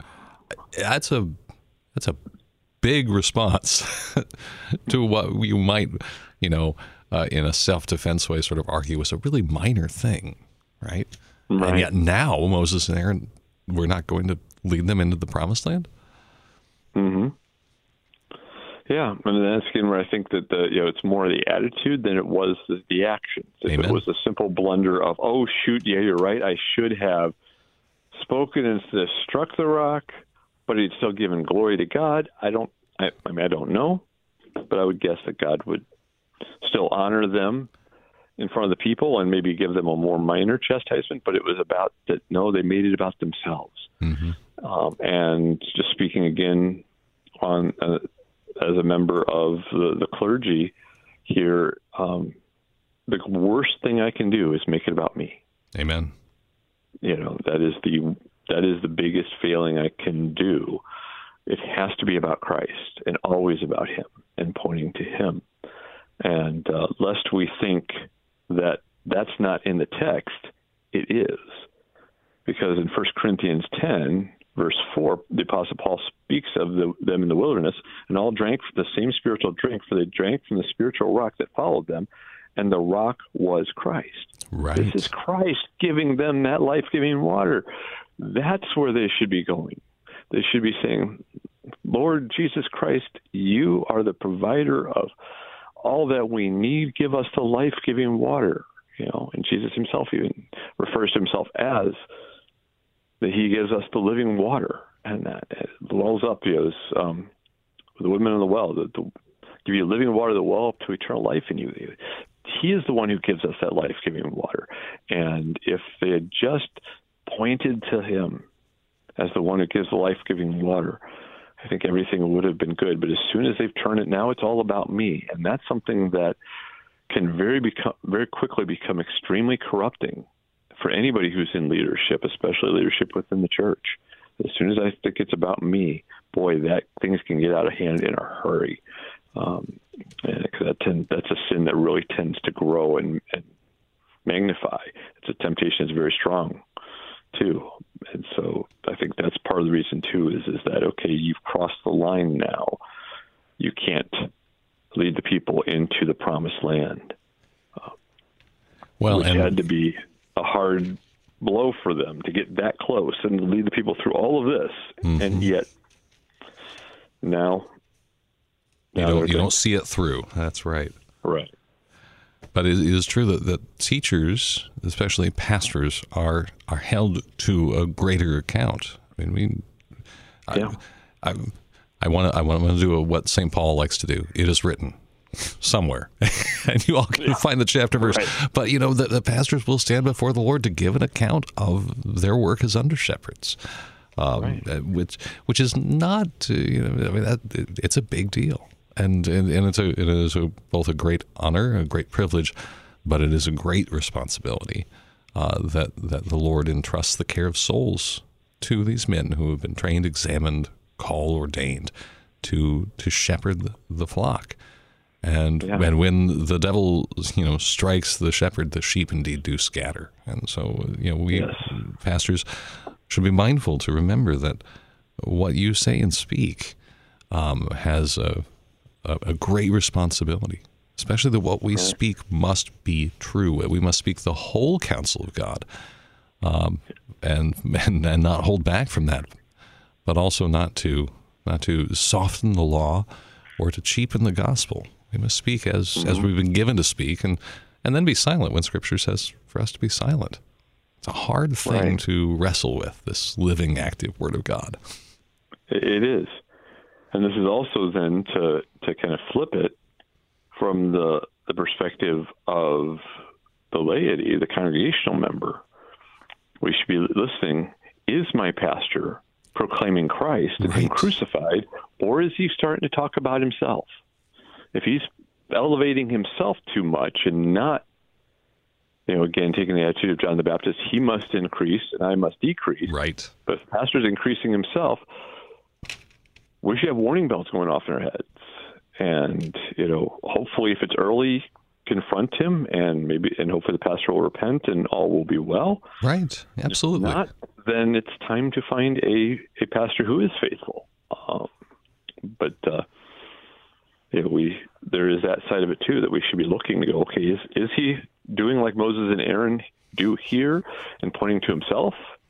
that's a that's a big response to what you might, you know, uh, in a self-defense way, sort of argue was a really minor thing, right? right? And yet now Moses and Aaron, we're not going to lead them into the promised land. Mm-hmm. Yeah, I mean, that's again where I think that the you know it's more the attitude than it was the, the actions. If Amen. It was a simple blunder of, oh shoot, yeah, you're right, I should have spoken instead of struck the rock, but he'd still given glory to God. I don't. I, I mean, I don't know, but I would guess that God would still honor them in front of the people and maybe give them a more minor chastisement. But it was about that. No, they made it about themselves. Mm-hmm. Um, and just speaking again on uh, as a member of the, the clergy here, um, the worst thing I can do is make it about me. Amen. You know, that is the that is the biggest failing I can do. It has to be about Christ and always about Him and pointing to Him. And uh, lest we think that that's not in the text, it is. Because in First Corinthians ten, verse four, the Apostle Paul speaks of the, them in the wilderness, and all drank from the same spiritual drink, for they drank from the spiritual rock that followed them, and the rock was Christ. Right. This is Christ giving them that life-giving water. That's where they should be going. They should be saying, Lord Jesus Christ, you are the provider of all that we need. Give us the life-giving water. You know, and Jesus Himself even refers to Himself as that He gives us the living water, and that it wells up. You know, this, um, the women in the well, the, the, give you living water that well up to eternal life in you. He is the one who gives us that life-giving water. And if they had just pointed to Him as the one who gives the life-giving water, I think everything would have been good. But as soon as they've turned it, now it's all about me. And that's something that can very become very quickly become extremely corrupting for anybody who's in leadership, especially leadership within the church. As soon as I think it's about me, boy, that things can get out of hand in a hurry. Um, and that tend, that's a sin that really tends to grow and, and magnify. It's a temptation that's very strong, too. And so I think that's part of the reason, too, is, is that, okay, you've crossed the line now. You can't lead the people into the promised land. Uh, well, which and had to be a hard blow for them to get that close and lead the people through all of this. Mm-hmm. And yet now, you now don't, you don't see it through. That's right. Right. But it is true that, that teachers, especially pastors, are are held to a greater account. I mean, we, yeah. I, I, I want to I want to do a, what Saint Paul likes to do. It is written somewhere, and you all can yeah. find the chapter verse. Right. But you know, the, the pastors will stand before the Lord to give an account of their work as under shepherds, um, right. which which is not uh, you know I mean that it's a big deal. And, and and it's a it is a, both a great honor, a great privilege, but it is a great responsibility uh, that that the Lord entrusts the care of souls to these men who have been trained, examined, called, ordained to to shepherd the, the flock. And yeah. and when the devil you know strikes the shepherd, the sheep indeed do scatter. And so you know we yes. pastors should be mindful to remember that what you say and speak um, has a a great responsibility, especially that what we speak must be true. We must speak the whole counsel of God, um, and, and and not hold back from that, but also not to not to soften the law or to cheapen the gospel. We must speak as mm-hmm. as we've been given to speak, and and then be silent when Scripture says for us to be silent. It's a hard thing right. to wrestle with, this living, active Word of God. It is. And this is also then to, to kind of flip it from the, the perspective of the laity, the congregational member. We should be listening. Is my pastor proclaiming Christ and right. him crucified, or is he starting to talk about himself? If he's elevating himself too much and not, you know, again, taking the attitude of John the Baptist, he must increase and I must decrease. Right. But if the pastor's increasing himself, we should have warning bells going off in our heads. And, you know, hopefully if it's early, confront him, and maybe, and hopefully the pastor will repent and all will be well. Right. Absolutely. If not, then it's time to find a, a pastor who is faithful. Um, but, uh, you know, we, there is that side of it too, that we should be looking to go, okay, is, is he doing like Moses and Aaron do here and pointing to himself?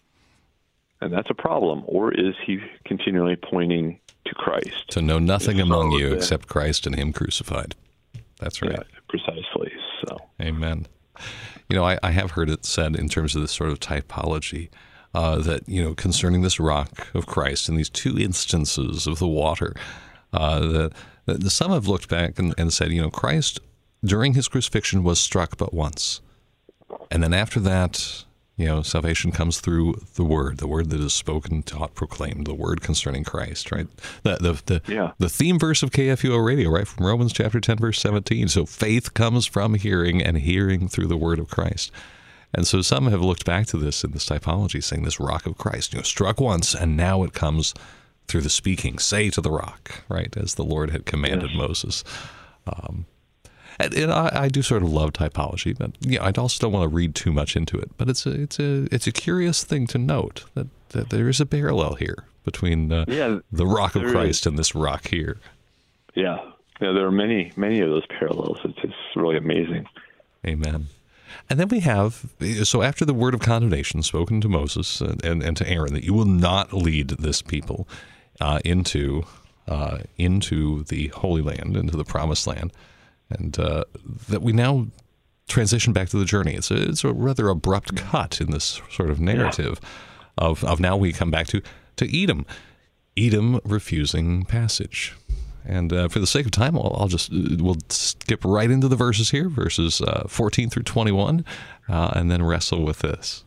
And that's a problem. Or is he continually pointing to Christ? To know nothing among you except Christ and him crucified. That's right. Yeah, precisely. So, amen. You know, I, I have heard it said in terms of this sort of typology uh, that, you know, concerning this rock of Christ and these two instances of the water, uh, that, that some have looked back and, and said, you know, Christ during his crucifixion was struck but once. And then after that, you know, salvation comes through the word, the word that is spoken, taught, proclaimed, the word concerning Christ, right? The the the, yeah. the theme verse of K F U O Radio, right, from Romans chapter ten, verse seventeen. So faith comes from hearing, and hearing through the word of Christ. And so some have looked back to this in this typology, saying this rock of Christ, you know, struck once, and now it comes through the speaking. Say to the rock, right, as the Lord had commanded yes. Moses. Um, And, and I, I do sort of love typology, but yeah, I also don't want to read too much into it. But it's a it's a it's a curious thing to note that, that there is a parallel here between uh, yeah, the rock of Christ is. and this rock here. Yeah, yeah, there are many many of those parallels. It's just really amazing. Amen. And then we have, so after the word of condemnation spoken to Moses and, and, and to Aaron, that you will not lead this people uh, into uh, into the Holy Land, into the Promised Land. And uh, that we now transition back to the journey. It's a, it's a rather abrupt cut in this sort of narrative yeah. of, of now we come back to, to Edom. Edom refusing passage. And uh, for the sake of time, I'll, I'll just, we'll skip right into the verses here, verses uh, fourteen through twenty-one, uh, and then wrestle with this.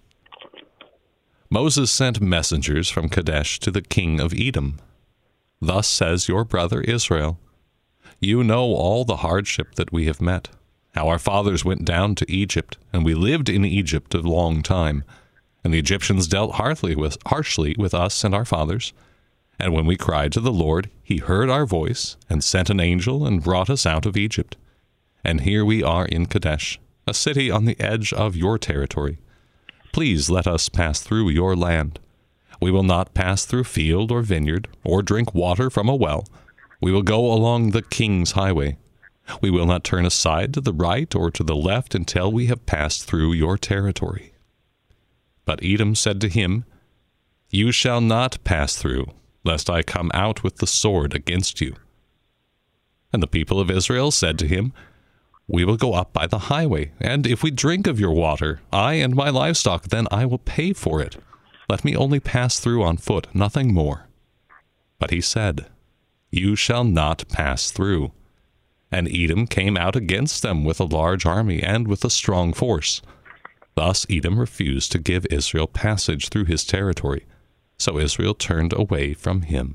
Moses sent messengers from Kadesh to the king of Edom. Thus says your brother Israel, you know all the hardship that we have met, how our fathers went down to Egypt, and we lived in Egypt a long time. And the Egyptians dealt harshly with, harshly with us and our fathers. And when we cried to the Lord, he heard our voice, and sent an angel, and brought us out of Egypt. And here we are in Kadesh, a city on the edge of your territory. Please let us pass through your land. We will not pass through field or vineyard, or drink water from a well. We will go along the king's highway. We will not turn aside to the right or to the left until we have passed through your territory. But Edom said to him, You shall not pass through, lest I come out with the sword against you. And the people of Israel said to him, We will go up by the highway, and if we drink of your water, I and my livestock, then I will pay for it. Let me only pass through on foot, nothing more. But he said, You shall not pass through. And Edom came out against them with a large army and with a strong force. Thus Edom refused to give Israel passage through his territory. So Israel turned away from him.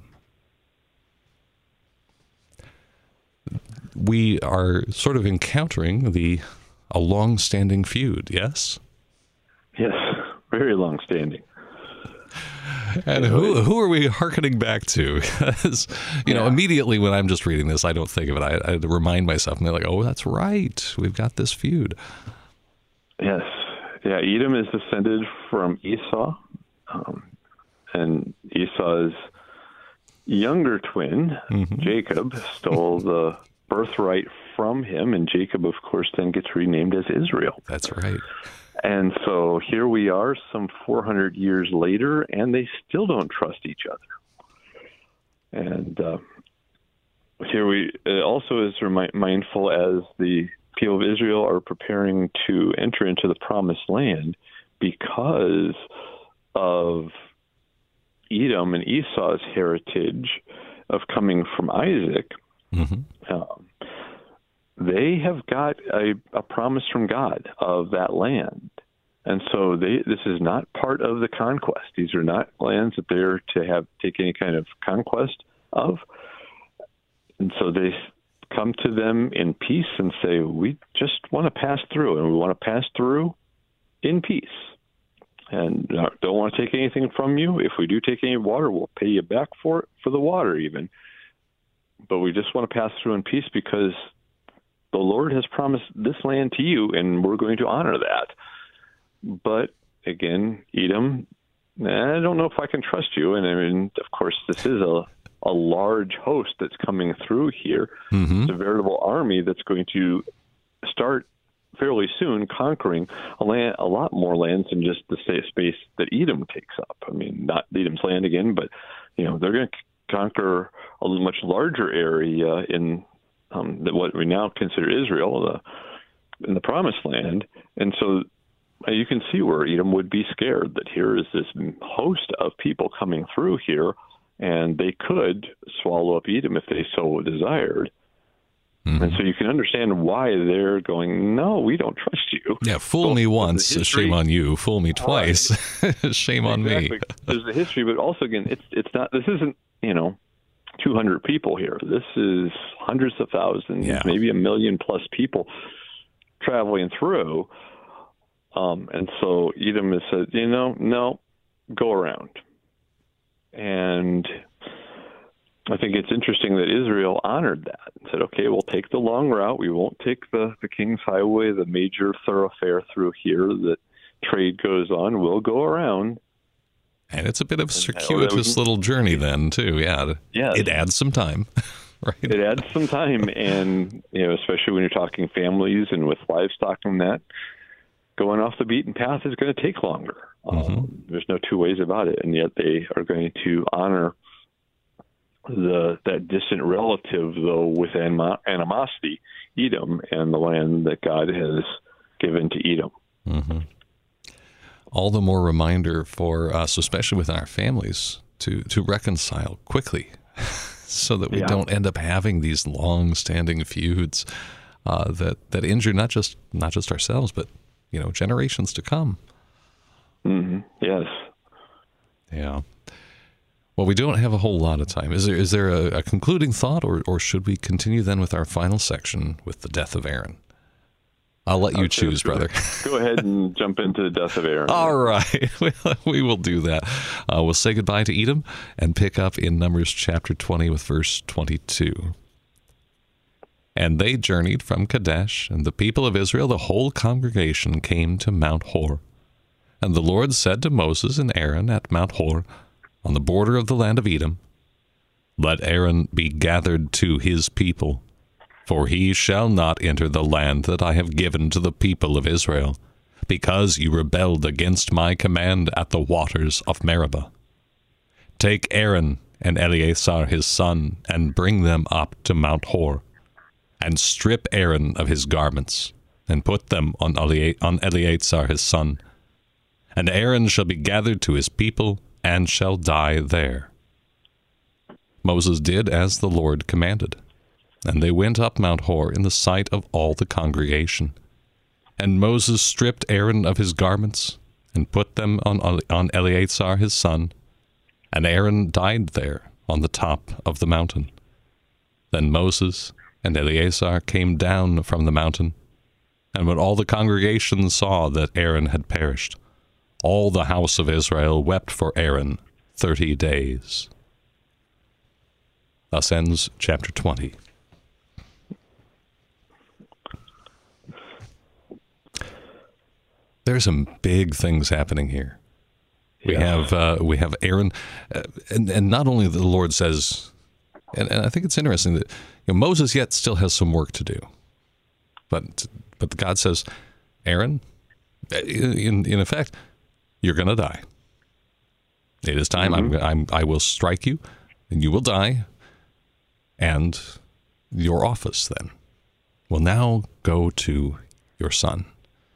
We are sort of encountering the a long-standing feud, yes? Yes, very long-standing. And who who are we hearkening back to? Because, you yeah. know, immediately when I'm just reading this, I don't think of it. I, I remind myself, and they're like, oh, that's right. We've got this feud. Yes. Yeah, Edom is descended from Esau. Um, and Esau's younger twin, mm-hmm. Jacob, stole the birthright from him. And Jacob, of course, then gets renamed as Israel. That's right. And so here we are some four hundred years later, and they still don't trust each other. And uh, here we it also is remi- mindful as the people of Israel are preparing to enter into the promised land because of Edom and Esau's heritage of coming from Isaac. Mm-hmm. Um, they have got a, a promise from God of that land. And so they, this is not part of the conquest. These are not lands that they're to have take any kind of conquest of. And so they come to them in peace and say, we just want to pass through, and we want to pass through in peace. And don't want to take anything from you. If we do take any water, we'll pay you back for it, for the water even. But we just want to pass through in peace because the Lord has promised this land to you, and we're going to honor that. But again, Edom, I don't know if I can trust you. And I mean, of course, this is a, a large host that's coming through here. Mm-hmm. It's a veritable army that's going to start fairly soon conquering a, land, a lot more lands than just the space that Edom takes up. I mean, not Edom's land again, but you know, they're going to conquer a much larger area in um, what we now consider Israel, the, in the Promised Land. And so you can see where Edom would be scared that here is this host of people coming through here, and they could swallow up Edom if they so desired. Mm-hmm. And so you can understand why they're going, no, we don't trust you. Yeah, fool Both me once, shame on you. Fool me twice, right. Shame on exactly. me. There's the history, but also, again, it's it's not, this isn't, you know, two hundred people here. This is hundreds of thousands, yeah. maybe a million plus people traveling through. Um, and so Edom has said, you know, no, go around. And I think it's interesting that Israel honored that and said, okay, we'll take the long route. We won't take the, the King's Highway, the major thoroughfare through here that trade goes on. We'll go around. And it's a bit of a circuitous little journey then, too. Yeah. Yeah. It adds some time. Right. It adds some time. And, you know, especially when you're talking families and with livestock and that, going off the beaten path is going to take longer. Mm-hmm. Um, there's no two ways about it. And yet they are going to honor the that distant relative, though, with anim- animosity, Edom, and the land that God has given to Edom. Mm-hmm. All the more reminder for us, especially with our families, to, to reconcile quickly so that we yeah. don't end up having these long-standing feuds uh, that, that injure not just not just ourselves, but you know, generations to come. Mm-hmm. Yes. Yeah. Well, we don't have a whole lot of time. Is there is there a, a concluding thought, or, or should we continue then with our final section with the death of Aaron? I'll let you choose, brother. Go ahead and jump into the death of Aaron. All right. We will do that. Uh, we'll say goodbye to Edom and pick up in Numbers chapter twenty with verse twenty-two. And they journeyed from Kadesh, and the people of Israel, the whole congregation, came to Mount Hor. And the Lord said to Moses and Aaron at Mount Hor, on the border of the land of Edom, let Aaron be gathered to his people, for he shall not enter the land that I have given to the people of Israel, because you rebelled against my command at the waters of Meribah. Take Aaron and Eleazar his son, and bring them up to Mount Hor, and strip Aaron of his garments, and put them on Eleazar his son. And Aaron shall be gathered to his people, and shall die there. Moses did as the Lord commanded. And they went up Mount Hor in the sight of all the congregation. And Moses stripped Aaron of his garments, and put them on, on Eleazar his son. And Aaron died there on the top of the mountain. Then Moses and Eleazar came down from the mountain. And when all the congregation saw that Aaron had perished, all the house of Israel wept for Aaron thirty days. Thus ends chapter twenty. There's some big things happening here. We yeah. have uh, we have Aaron, uh, and and not only the Lord says, and, and I think it's interesting that you know, Moses yet still has some work to do, but but God says, Aaron, in in effect, you're going to die. It is time. Mm-hmm. I'm I'm I will strike you, and you will die, and your office then will now go to your son.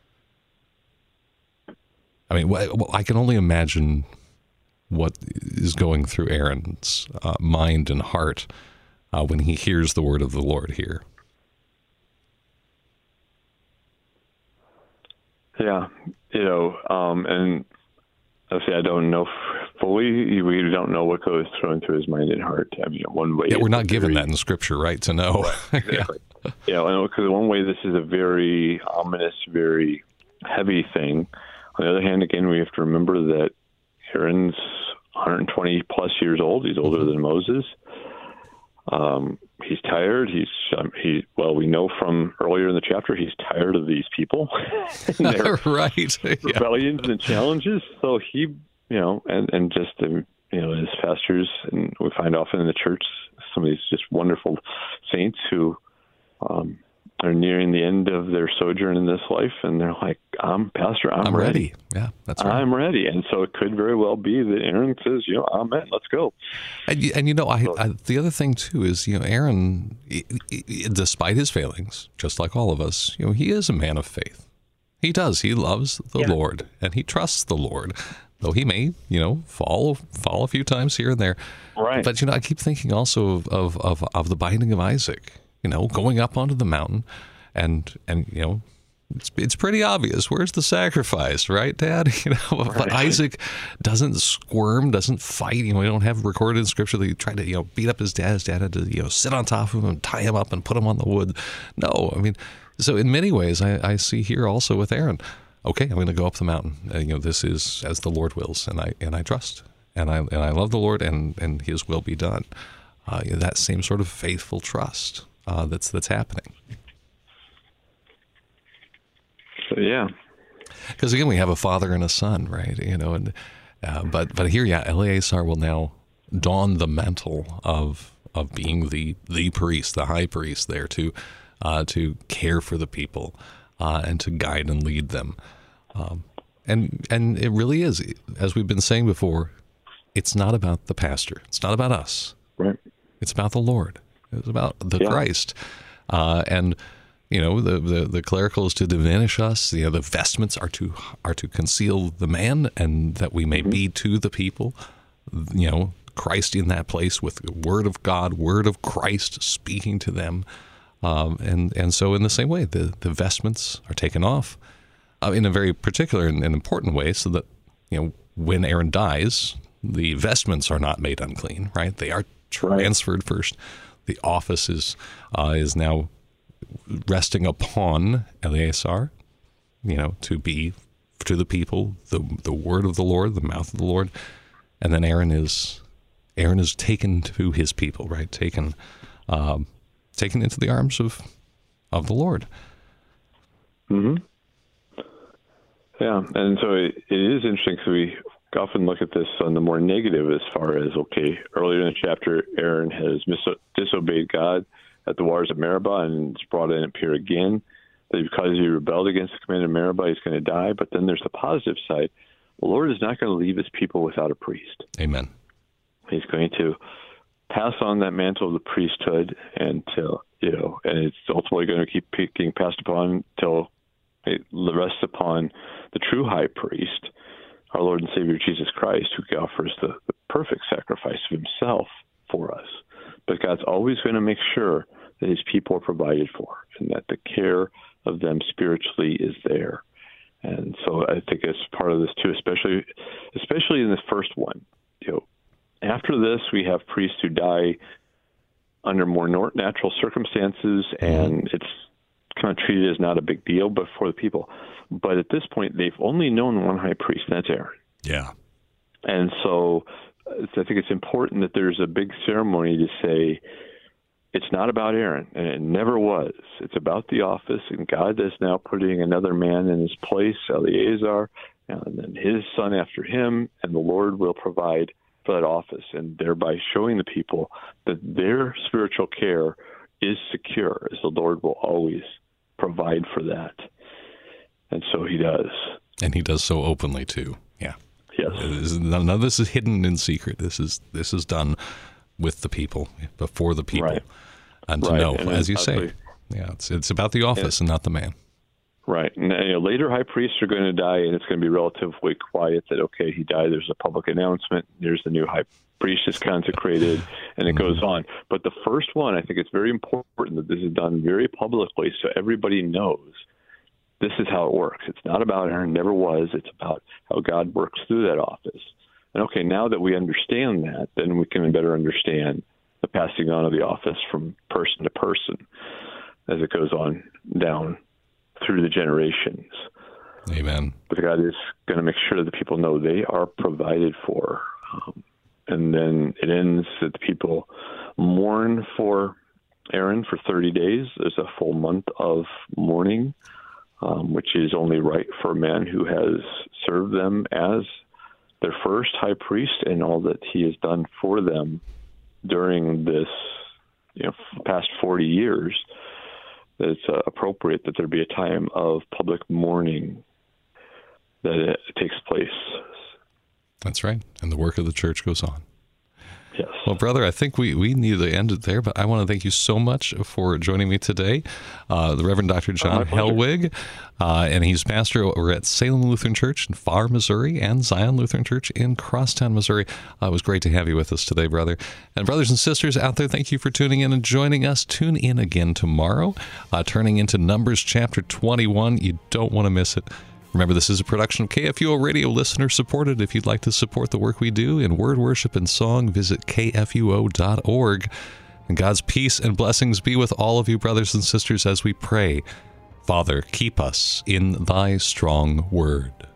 I mean, well, I can only imagine what is going through Aaron's uh, mind and heart uh, when he hears the word of the Lord here. Yeah, you know, um, and obviously I don't know fully. We don't know what goes through through his mind and heart. I mean, one way. Yeah, we're not given that in Scripture, right? To know. Right, exactly. yeah, you know, because one way this is a very ominous, very heavy thing. On the other hand, again, we have to remember that Aaron's one hundred twenty plus years old. He's older than Moses. Um, he's tired. He's um, he. Well, we know from earlier in the chapter he's tired of these people, and their right? rebellions yeah. and challenges. So he, you know, and and just um, you know, his pastors, and we find often in the church some of these just wonderful saints who. Um, are nearing the end of their sojourn in this life, and they're like, I'm Pastor, I'm, I'm ready. ready. Yeah, that's right. I'm ready. And so it could very well be that Aaron says, you know, amen, let's go. And, and you know, I, I, the other thing, too, is, you know, Aaron, despite his failings, just like all of us, you know, he is a man of faith. He does. He loves the yeah. Lord, and he trusts the Lord, though he may, you know, fall fall a few times here and there. Right. But, you know, I keep thinking also of, of, of, of the binding of Isaac. You know, going up onto the mountain, and and you know, it's it's pretty obvious. Where's the sacrifice, right, Dad? You know, right. But Isaac doesn't squirm, doesn't fight. You know, we don't have recorded in Scripture that he tried to you know beat up his dad. His dad had to you know sit on top of him and tie him up and put him on the wood. No, I mean, so in many ways, I, I see here also with Aaron. Okay, I'm going to go up the mountain. Uh, you know, this is as the Lord wills, and I and I trust, and I and I love the Lord, and and His will be done. Uh, you know, that same sort of faithful trust. Uh, that's that's happening. So, yeah, because again, we have a father and a son, right? You know, and uh, but but here, yeah, Eleazar will now don the mantle of of being the the priest, the high priest, there to uh, to care for the people uh, and to guide and lead them. Um, and and it really is, as we've been saying before, it's not about the pastor. It's not about us. Right. It's about the Lord. It's about the yeah. Christ. Uh, and, you know, the, the, the clerical is to diminish us. You know, the vestments are to are to conceal the man, and that we may mm-hmm. be to the people, you know, Christ in that place with the word of God, word of Christ speaking to them. Um, and, and so in the same way, the, the vestments are taken off uh, in a very particular and, and important way, so that, you know, when Aaron dies, the vestments are not made unclean, right? They are transferred first. The office is uh, is now resting upon Eleazar, you know, to be to the people the the word of the Lord, the mouth of the Lord, and then Aaron is Aaron is taken to his people, right? Taken, um, taken into the arms of of the Lord. Mm-hmm. Yeah, and so it, it is interesting because we often look at this on the more negative as far as, okay, earlier in the chapter, Aaron has mis- disobeyed God at the waters of Meribah and is brought in up here again. That because he rebelled against the command of Meribah, he's going to die. But then there's the positive side. The Lord is not going to leave his people without a priest. Amen. He's going to pass on that mantle of the priesthood until, you know, and it's ultimately going to keep being passed upon until it rests upon the true high priest, our Lord and Savior Jesus Christ, who offers the, the perfect sacrifice of himself for us. But God's always going to make sure that his people are provided for and that the care of them spiritually is there. And so I think it's part of this too, especially especially in the first one. You know, after this, we have priests who die under more natural circumstances, and it's kind of treated as not a big deal, but for the people. But at this point, they've only known one high priest, and that's Aaron. Yeah. And so I think it's important that there's a big ceremony to say it's not about Aaron, and it never was. It's about the office, and God is now putting another man in his place, Eleazar, and then his son after him, and the Lord will provide for that office, and thereby showing the people that their spiritual care is secure, as the Lord will always provide for that. And so he does. And he does so openly, too. Yeah. Yes. Is, none of this is hidden in secret. This is this is done with the people, before the people. Right. And to right. know, and as you say, yeah, it's it's about the office and, and not the man. Right. And you know, later high priests are going to die, and it's going to be relatively quiet that, okay, he died. There's a public announcement. There's the new high priest is consecrated, and it goes on. But the first one, I think it's very important that this is done very publicly so everybody knows this is how it works. It's not about Aaron, never was. It's about how God works through that office. And okay, now that we understand that, then we can better understand the passing on of the office from person to person as it goes on down through the generations. Amen. But God is going to make sure that the people know they are provided for. Um, and then it ends that the people mourn for Aaron for thirty days. There's a full month of mourning, um, which is only right for a man who has served them as their first high priest and all that he has done for them during this, you know, past forty years. That it's uh, appropriate that there be a time of public mourning that it takes place. That's right. And the work of the church goes on. Yes. Well, brother, I think we, we need to end it there, but I want to thank you so much for joining me today. Uh, the Reverend Doctor John oh, Helwig, uh, and he's pastor over at Salem Lutheran Church in Farr, Missouri, and Zion Lutheran Church in Crosstown, Missouri. Uh, it was great to have you with us today, brother. And brothers and sisters out there, thank you for tuning in and joining us. Tune in again tomorrow, uh, turning into Numbers chapter twenty-one. You don't want to miss it. Remember, this is a production of K F U O Radio, listener supported. If you'd like to support the work we do in word, worship, and song, visit K F U O dot org. And God's peace and blessings be with all of you, brothers and sisters, as we pray. Father, keep us in thy strong word.